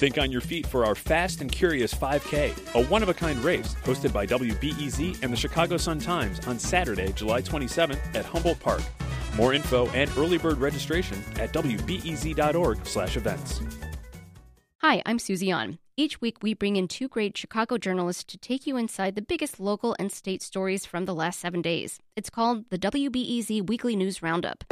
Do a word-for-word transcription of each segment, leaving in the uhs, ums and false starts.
Think on your feet for our Fast and Curious five K, a one-of-a-kind race hosted by W B E Z and the Chicago Sun-Times on Saturday, July twenty-seventh at Humboldt Park. More info and early bird registration at w b e z dot org slash events. Hi, I'm Susie An. Each week, we bring in two great Chicago journalists to take you inside the biggest local and state stories from the last seven days. It's called the W B E Z Weekly News Roundup.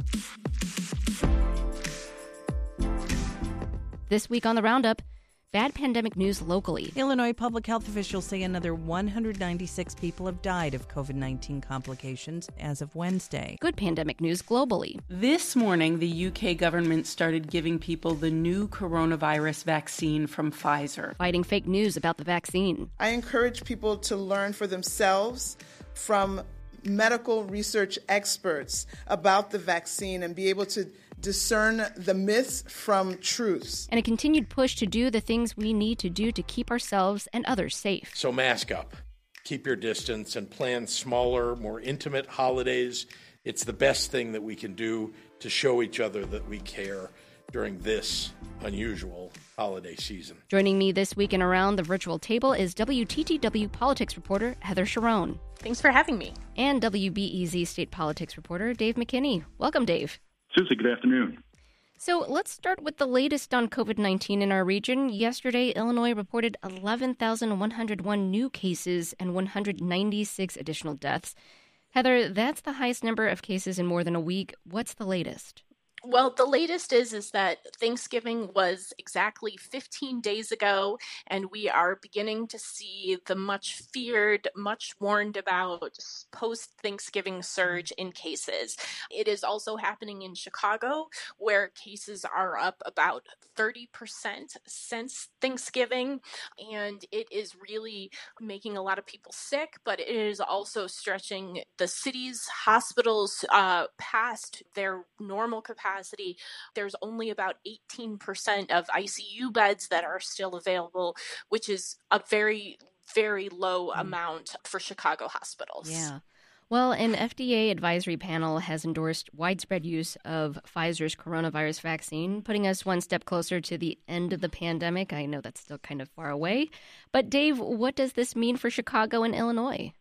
This week on the Roundup, bad pandemic news locally. Illinois public health officials say another one hundred ninety-six people have died of covid nineteen complications as of Wednesday. Good pandemic news globally. This morning, the U K government started giving people the new coronavirus vaccine from Pfizer. Fighting fake news about the vaccine. I encourage people to learn for themselves from medical research experts about the vaccine and be able to discern the myths from truths. And a continued push to do the things we need to do to keep ourselves and others safe. So mask up, keep your distance, and plan smaller, more intimate holidays. It's the best thing that we can do to show each other that we care during this unusual holiday season. Joining me this week and around the virtual table is W T T W politics reporter Heather Cherone. Thanks for having me. And W B E Z state politics reporter Dave McKinney. Welcome, Dave. Susie, good afternoon. So let's start with the latest on covid nineteen in our region. Yesterday, Illinois reported eleven thousand one hundred one new cases and one hundred ninety-six additional deaths. Heather, that's the highest number of cases in more than a week. What's the latest? Well, the latest is is that Thanksgiving was exactly fifteen days ago, and we are beginning to see the much feared, much warned about post-Thanksgiving surge in cases. It is also happening in Chicago, where cases are up about thirty percent since Thanksgiving, and it is really making a lot of people sick, but it is also stretching the city's hospitals uh, past their normal capacity. Capacity. There's only about eighteen percent of I C U beds that are still available, which is a very, very low mm. amount for Chicago hospitals. Yeah. Well, an F D A advisory panel has endorsed widespread use of Pfizer's coronavirus vaccine, putting us one step closer to the end of the pandemic. I know that's still kind of far away. But Dave, what does this mean for Chicago and Illinois?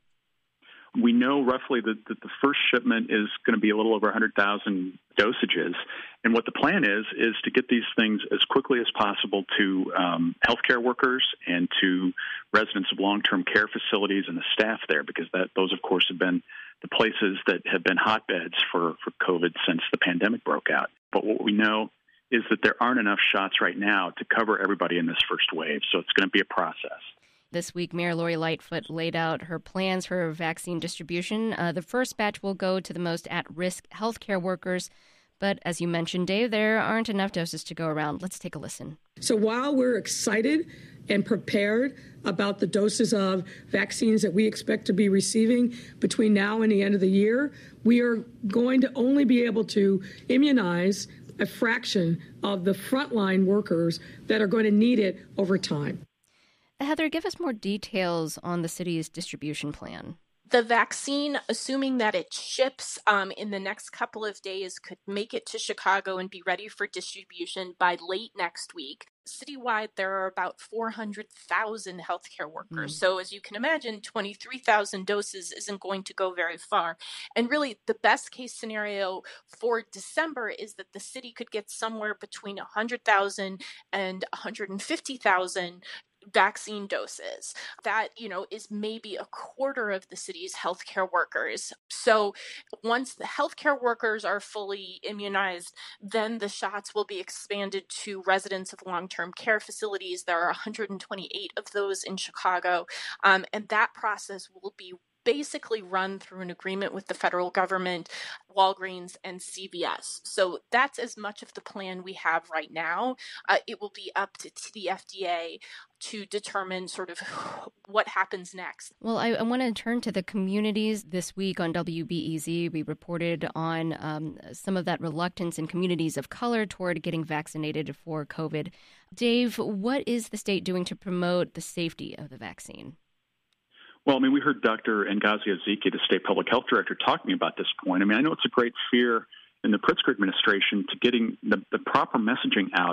We know roughly that, that the first shipment is going to be a little over one hundred thousand dosages. And what the plan is, is to get these things as quickly as possible to um, healthcare workers and to residents of long-term care facilities and the staff there, because that those, of course, have been the places that have been hotbeds for, for COVID since the pandemic broke out. But what we know is that there aren't enough shots right now to cover everybody in this first wave, so it's going to be a process. This week, Mayor Lori Lightfoot laid out her plans for vaccine distribution. Uh, the first batch will go to the most at-risk healthcare workers. But as you mentioned, Dave, there aren't enough doses to go around. Let's take a listen. So while we're excited and prepared about the doses of vaccines that we expect to be receiving between now and the end of the year, we are going to only be able to immunize a fraction of the frontline workers that are going to need it over time. Heather, give us more details on the city's distribution plan. The vaccine, assuming that it ships um, in the next couple of days, could make it to Chicago and be ready for distribution by late next week. Citywide, there are about four hundred thousand healthcare workers. Mm. So as you can imagine, twenty-three thousand doses isn't going to go very far. And really, the best case scenario for December is that the city could get somewhere between one hundred thousand and one hundred fifty thousand vaccine doses. That, you know, is maybe a quarter of the city's healthcare workers. So once the healthcare workers are fully immunized, then the shots will be expanded to residents of long-term care facilities. There are one hundred twenty-eight of those in Chicago. Um, and that process will be basically run through an agreement with the federal government, Walgreens, and C V S. So that's as much of the plan we have right now. Uh, it will be up to, to the F D A to determine sort of what happens next. Well, I, I want to turn to the communities. This week on W B E Z, we reported on um, some of that reluctance in communities of color toward getting vaccinated for COVID. Dave, what is the state doing to promote the safety of the vaccine? Well, I mean, we heard Doctor Ngozi Ezike, the state public health director, talking about this point. I mean, I know it's a great fear in the Pritzker administration to getting the, the proper messaging out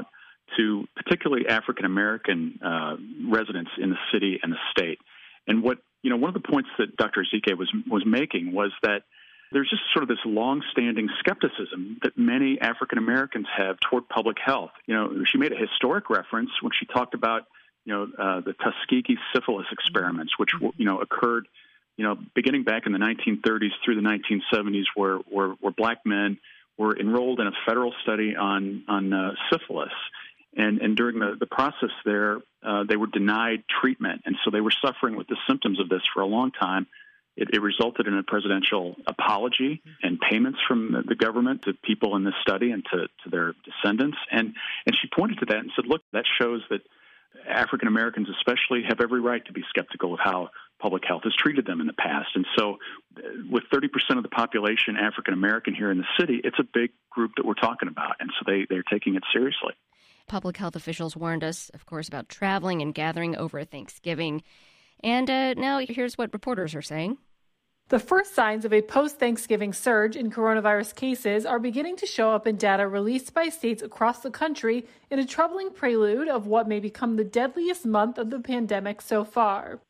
to particularly African-American uh, residents in the city and the state. And what, you know, one of the points that Doctor Ezike was, was making was that there's just sort of this long-standing skepticism that many African-Americans have toward public health. You know, she made a historic reference when she talked about, you know, uh, the Tuskegee syphilis experiments, which, you know, occurred, you know, beginning back in the nineteen thirties through the nineteen seventies, where, where, where black men were enrolled in a federal study on, on uh, syphilis. And, and during the, the process there, uh, they were denied treatment. And so they were suffering with the symptoms of this for a long time. It, it resulted in a presidential apology and payments from the, the government to people in this study and to, to their descendants. And, and she pointed to that and said, look, that shows that African Americans especially have every right to be skeptical of how public health has treated them in the past. And so with thirty percent of the population African American here in the city, it's a big group that we're talking about. And so they, they're taking it seriously. Public health officials warned us, of course, about traveling and gathering over Thanksgiving. And uh, now here's what reporters are saying. The first signs of a post-Thanksgiving surge in coronavirus cases are beginning to show up in data released by states across the country in a troubling prelude of what may become the deadliest month of the pandemic so far.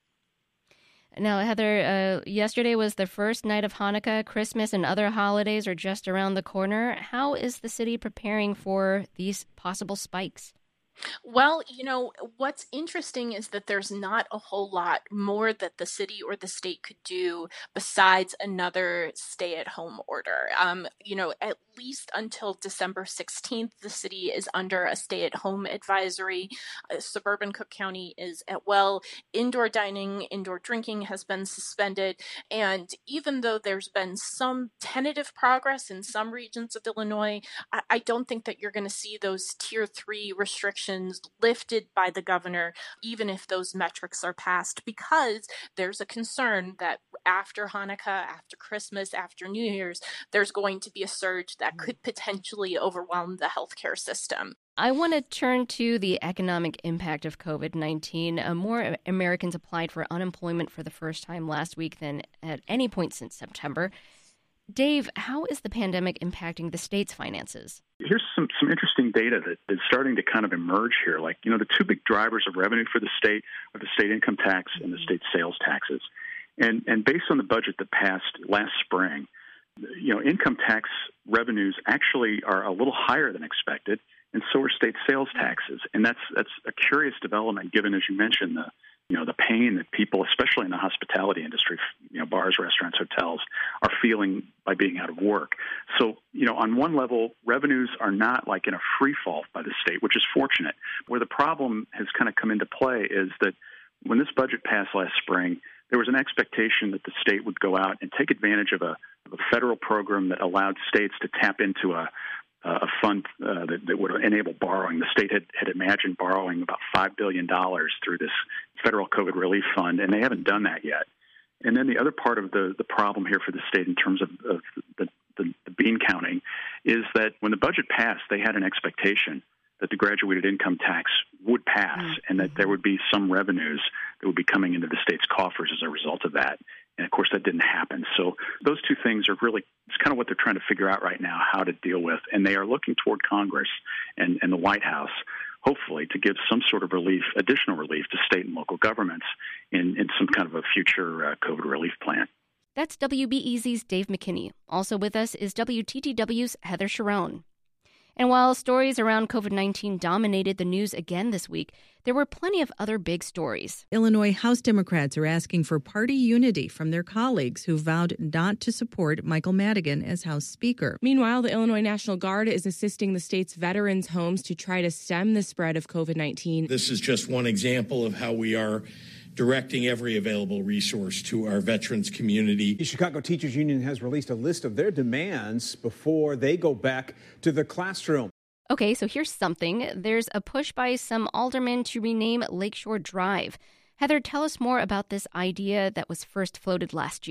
Now, Heather, uh, yesterday was the first night of Hanukkah. Christmas and other holidays are just around the corner. How is the city preparing for these possible spikes? Well, you know, what's interesting is that there's not a whole lot more that the city or the state could do besides another stay-at-home order. Um, you know, at least until December sixteenth, the city is under a stay-at-home advisory. Uh, suburban Cook County is at well. Indoor dining, indoor drinking has been suspended. And even though there's been some tentative progress in some regions of Illinois, I, I don't think that you're going to see those tier three restrictions lifted by the governor, even if those metrics are passed, because there's a concern that after Hanukkah, after Christmas, after New Year's, there's going to be a surge that could potentially overwhelm the healthcare system. I want to turn to the economic impact of COVID nineteen. Uh, more Americans applied for unemployment for the first time last week than at any point since September. Dave, how is the pandemic impacting the state's finances? Here's some, some interesting data that is starting to kind of emerge here. Like, you know, the two big drivers of revenue for the state are the state income tax and the state sales taxes. And, and based on the budget that passed last spring, you know, income tax revenues actually are a little higher than expected, and so are state sales taxes. And that's that's a curious development given, as you mentioned, the you know, the pain that people, especially in the hospitality industry, you know, bars, restaurants, hotels, are feeling by being out of work. So, you know, on one level, revenues are not like in a free fall by the state, which is fortunate. Where the problem has kind of come into play is that when this budget passed last spring, there was an expectation that the state would go out and take advantage of a, of a federal program that allowed states to tap into a a fund uh, that, that would enable borrowing. The state had, had imagined borrowing about five billion dollars through this federal COVID relief fund, and they haven't done that yet. And then the other part of the, the problem here for the state in terms of, of the, the, the bean counting is that when the budget passed, they had an expectation that the graduated income tax would pass mm-hmm. and that there would be some revenues that would be coming into the state's coffers as a result of that. And, of course, that didn't happen. So those two things are really – it's kind of what they're trying to figure out right now, how to deal with. And they are looking toward Congress and, and the White House, hopefully, to give some sort of relief, additional relief to state and local governments in, in some kind of a future uh, COVID relief plan. That's W B E Z's Dave McKinney. Also with us is W T T W's Heather Cherone. And while stories around COVID nineteen dominated the news again this week, there were plenty of other big stories. Illinois House Democrats are asking for party unity from their colleagues who vowed not to support Michael Madigan as House Speaker. Meanwhile, the Illinois National Guard is assisting the state's veterans' homes to try to stem the spread of COVID nineteen. This is just one example of how we are directing every available resource to our veterans community. The Chicago Teachers Union has released a list of their demands before they go back to the classroom. Okay, so here's something. There's a push by some aldermen to rename Lakeshore Drive. Heather, tell us more about this idea that was first floated last year.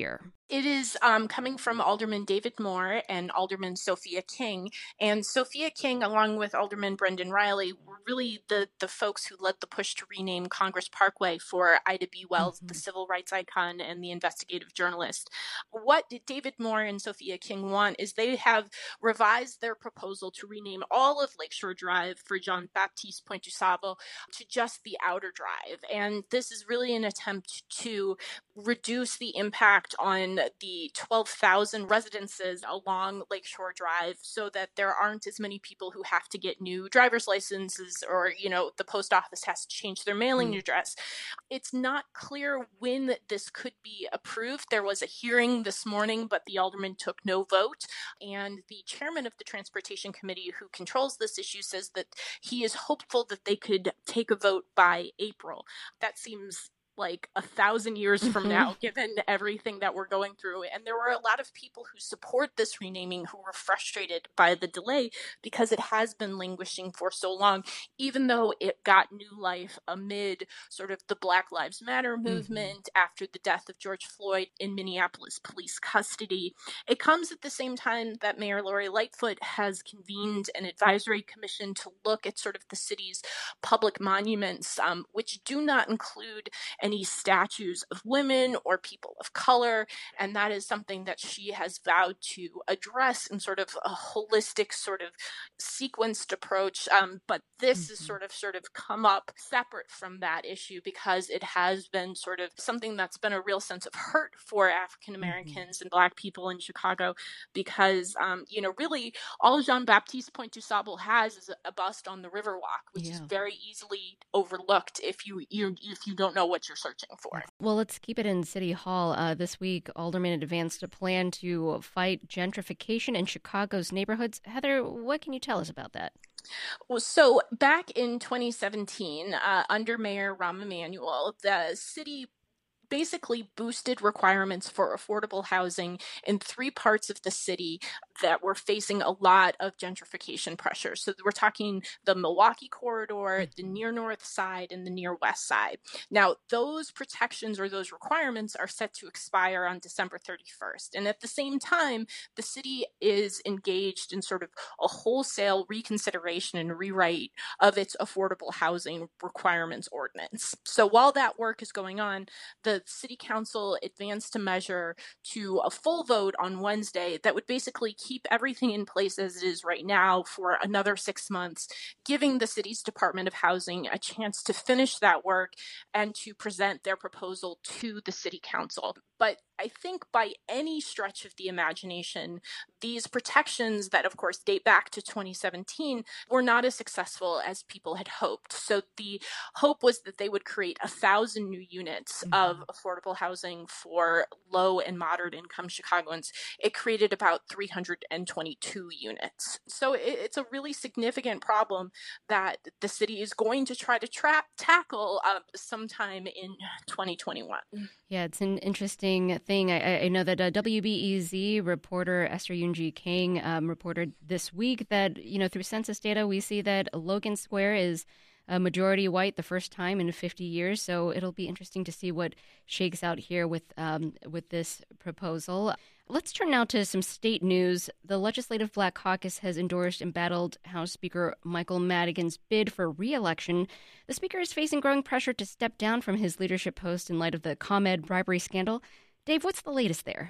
It is um, coming from Alderman David Moore and Alderman Sophia King. And Sophia King, along with Alderman Brendan Riley, were really the, the folks who led the push to rename Congress Parkway for Ida B. Wells, mm-hmm. the civil rights icon and the investigative journalist. What David Moore and Sophia King want is they have revised their proposal to rename all of Lakeshore Drive for Jean Baptiste Point-du-Sable to just the outer drive. And this is really an attempt to reduce the impact on the twelve thousand residences along Lakeshore Drive so that there aren't as many people who have to get new driver's licenses or, you know, the post office has to change their mailing mm. address. It's not clear when this could be approved. There was a hearing this morning, but the alderman took no vote. And the chairman of the Transportation Committee who controls this issue says that he is hopeful that they could take a vote by April. That seems like a thousand years from now, given everything that we're going through. And there were a lot of people who support this renaming who were frustrated by the delay because it has been languishing for so long, even though it got new life amid sort of the Black Lives Matter movement mm-hmm. after the death of George Floyd in Minneapolis police custody. It comes at the same time that Mayor Lori Lightfoot has convened an advisory commission to look at sort of the city's public monuments, um, which do not include any statues of women or people of color. And that is something that she has vowed to address in sort of a holistic sort of sequenced approach. Um, but this mm-hmm. is sort of sort of come up separate from that issue because it has been sort of something that's been a real sense of hurt for African Americans mm-hmm. and Black people in Chicago because, um, you know, really all Jean Baptiste Point-du-Sable has is a bust on the Riverwalk, which yeah. is very easily overlooked if you, you if you don't know what you're searching for. Well, let's keep it in City Hall. Uh, this week, Alderman advanced a plan to fight gentrification in Chicago's neighborhoods. Heather, what can you tell us about that? Well, so back in twenty seventeen, uh, under Mayor Rahm Emanuel, the city basically boosted requirements for affordable housing in three parts of the city that were facing a lot of gentrification pressure. So we're talking the Milwaukee corridor, the near north side, and the near west side. Now, those protections or those requirements are set to expire on December thirty-first. And at the same time, the city is engaged in sort of a wholesale reconsideration and rewrite of its affordable housing requirements ordinance. So while that work is going on, the City Council advanced a measure to a full vote on Wednesday that would basically keep everything in place as it is right now for another six months, giving the city's Department of Housing a chance to finish that work and to present their proposal to the City Council. But I think by any stretch of the imagination, these protections that, of course, date back to twenty seventeen were not as successful as people had hoped. So the hope was that they would create a thousand new units mm-hmm. of affordable housing for low and moderate income Chicagoans. It created about three hundred twenty-two units. So it, it's a really significant problem that the city is going to try to tra- tackle uh, sometime in twenty twenty-one. Yeah, it's an interesting thing. I, I know that uh, W B E Z reporter Esther Yoon-Ji Kang um, reported this week that, you know, through census data, we see that Logan Square is a majority white the first time in fifty years. So it'll be interesting to see what shakes out here with um, with this proposal. Let's turn now to some state news. The Legislative Black Caucus has endorsed embattled House Speaker Michael Madigan's bid for re-election. The speaker is facing growing pressure to step down from his leadership post in light of the ComEd bribery scandal. Dave, what's the latest there?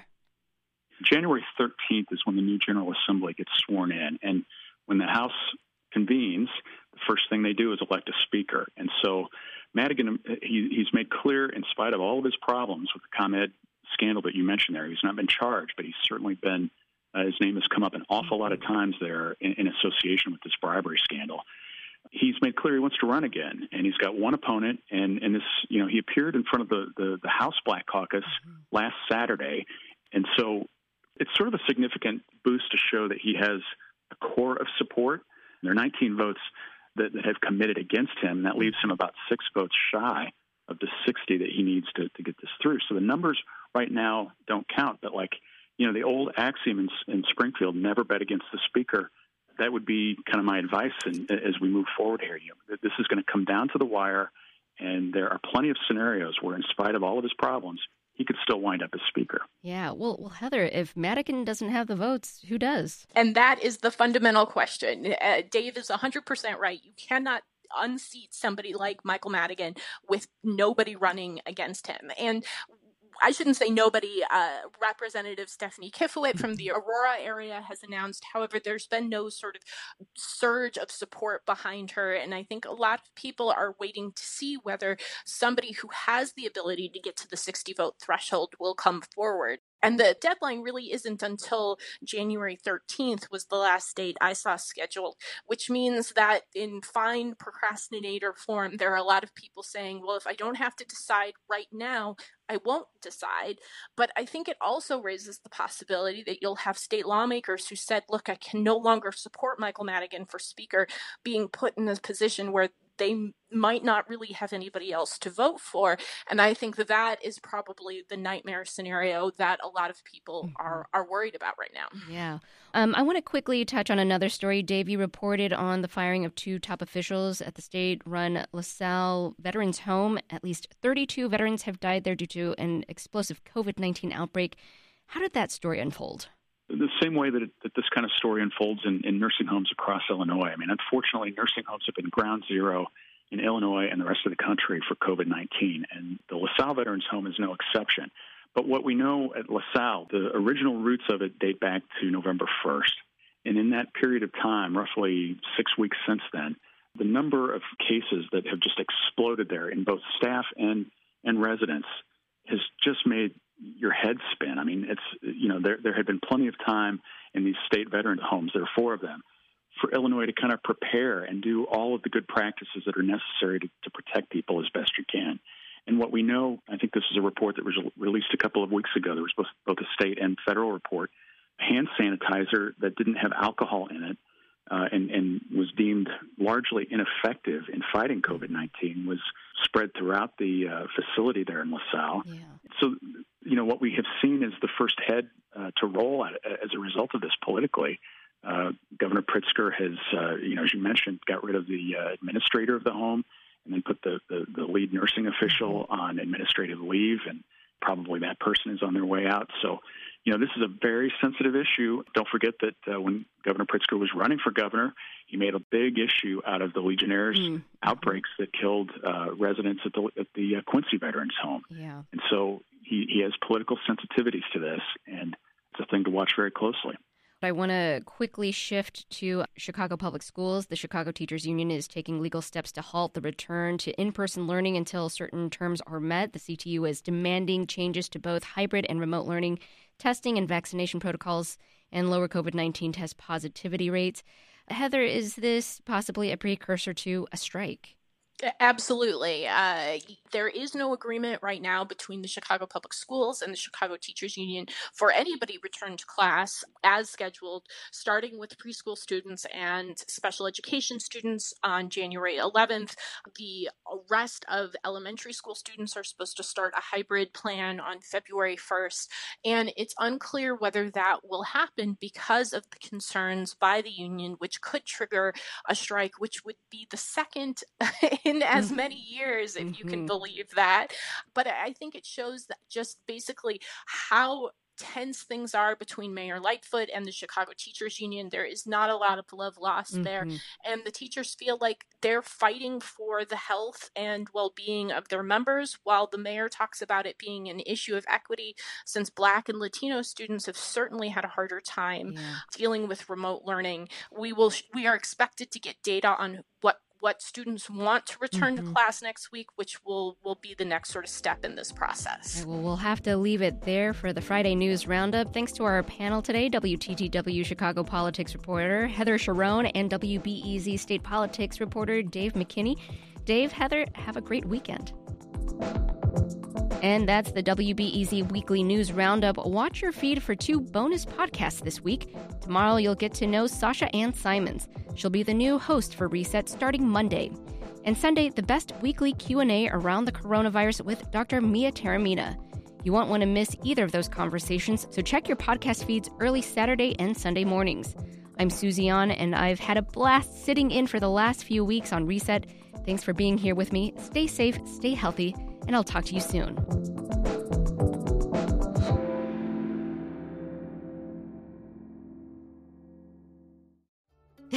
January thirteenth is when the new General Assembly gets sworn in. And when the House convenes, the first thing they do is elect a speaker. And so Madigan, he, he's made clear, in spite of all of his problems with the ComEd scandal that you mentioned there, he's not been charged, but he's certainly been, uh, his name has come up an awful lot of times there in, in association with this bribery scandal. He's made clear he wants to run again, and he's got one opponent, and, and this, you know, he appeared in front of the, the, the House Black Caucus mm-hmm. last Saturday, and so it's sort of a significant boost to show that he has a core of support. There are nineteen votes that, that have committed against him, and that leaves him about six votes shy of the sixty that he needs to, to get this through. So the numbers right now don't count, but like, you know, the old axiom in, in Springfield, never bet against the speaker. That would be kind of my advice in, as we move forward here. You know, this is going to come down to the wire, and there are plenty of scenarios where, in spite of all of his problems, he could still wind up as speaker. Yeah. Well, well, Heather, if Madigan doesn't have the votes, who does? And that is the fundamental question. Uh, Dave is one hundred percent right. You cannot unseat somebody like Michael Madigan with nobody running against him. And I shouldn't say nobody. Uh, Representative Stephanie Kifowit from the Aurora area has announced. However, there's been no sort of surge of support behind her. And I think a lot of people are waiting to see whether somebody who has the ability to get to the sixty vote threshold will come forward. And the deadline really isn't until January thirteenth was the last date I saw scheduled, which means that in fine procrastinator form, there are a lot of people saying, well, if I don't have to decide right now, I won't decide. But I think it also raises the possibility that you'll have state lawmakers who said, look, I can no longer support Michael Madigan for speaker, being put in a position where they might not really have anybody else to vote for. And I think that that is probably the nightmare scenario that a lot of people are, are worried about right now. Yeah. Um, I want to quickly touch on another story. Dave, you reported on the firing of two top officials at the state-run LaSalle Veterans Home. At least thirty-two veterans have died there due to an explosive covid nineteen outbreak. How did that story unfold? The same way that, it, that this kind of story unfolds in, in nursing homes across Illinois. I mean, unfortunately, nursing homes have been ground zero in Illinois and the rest of the country for covid nineteen, and the LaSalle Veterans Home is no exception. But what we know at LaSalle, the original roots of it date back to November first. And in that period of time, roughly six weeks since then, the number of cases that have just exploded there in both staff and, and residents has just made your head spin. I mean, it's, you know, there there had been plenty of time in these state veteran homes, there are four of them, for Illinois to kind of prepare and do all of the good practices that are necessary to, to protect people as best you can. And what we know, I think this is a report that was released a couple of weeks ago. There was both, both a state and federal report. Hand sanitizer that didn't have alcohol in it uh, and, and was deemed largely ineffective in fighting covid nineteen was spread throughout the uh, facility there in LaSalle. Yeah. So, you know, what we have seen is the first head uh, to roll at, as a result of this politically. Uh, Governor Pritzker has, uh, you know, as you mentioned, got rid of the uh, administrator of the home and then put the, the, the lead nursing official on administrative leave, and probably that person is on their way out. So, you know, this is a very sensitive issue. Don't forget that uh, when Governor Pritzker was running for governor, he made a big issue out of the Legionnaires' mm. outbreaks that killed uh, residents at the, at the uh, Quincy Veterans Home. Yeah. And so he, he has political sensitivities to this, and it's a thing to watch very closely. I want to quickly shift to Chicago Public Schools. The Chicago Teachers Union is taking legal steps to halt the return to in-person learning until certain terms are met. The C T U is demanding changes to both hybrid and remote learning, testing and vaccination protocols, and lower covid nineteen test positivity rates. Heather, is this possibly a precursor to a strike? Absolutely. Uh, there is no agreement right now between the Chicago Public Schools and the Chicago Teachers Union for anybody return to class as scheduled, starting with preschool students and special education students on January eleventh. The rest of elementary school students are supposed to start a hybrid plan on February first, and it's unclear whether that will happen because of the concerns by the union, which could trigger a strike, which would be the second in as many years, if mm-hmm. you can believe that. But I think it shows that just basically how tense things are between Mayor Lightfoot and the Chicago Teachers Union. There is not a lot of love lost mm-hmm. there. And the teachers feel like they're fighting for the health and well-being of their members, while the mayor talks about it being an issue of equity, since Black and Latino students have certainly had a harder time yeah. dealing with remote learning. We will, we are expected to get data on what what students want to return mm-hmm. to class next week, which will, will be the next sort of step in this process. Well, we'll have to leave it there for the Friday News Roundup. Thanks to our panel today, W T T W Chicago politics reporter Heather Sharon and W B E Z state politics reporter Dave McKinney. Dave, Heather, have a great weekend. And that's the W B E Z Weekly News Roundup. Watch your feed for two bonus podcasts this week. Tomorrow, you'll get to know Sasha Ann Simons. She'll be the new host for Reset starting Monday. And Sunday, the best weekly Q and A around the coronavirus with Doctor Mia Taormina. You won't want to miss either of those conversations, so check your podcast feeds early Saturday and Sunday mornings. I'm Susie An, and I've had a blast sitting in for the last few weeks on Reset. Thanks for being here with me. Stay safe, stay healthy, and I'll talk to you soon.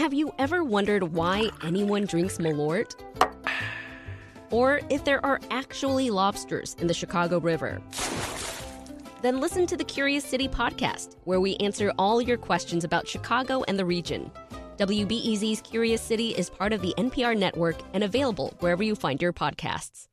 Have you ever wondered why anyone drinks Malort? Or if there are actually lobsters in the Chicago River? Then listen to the Curious City podcast, where we answer all your questions about Chicago and the region. W B E Z's Curious City is part of the N P R network and available wherever you find your podcasts.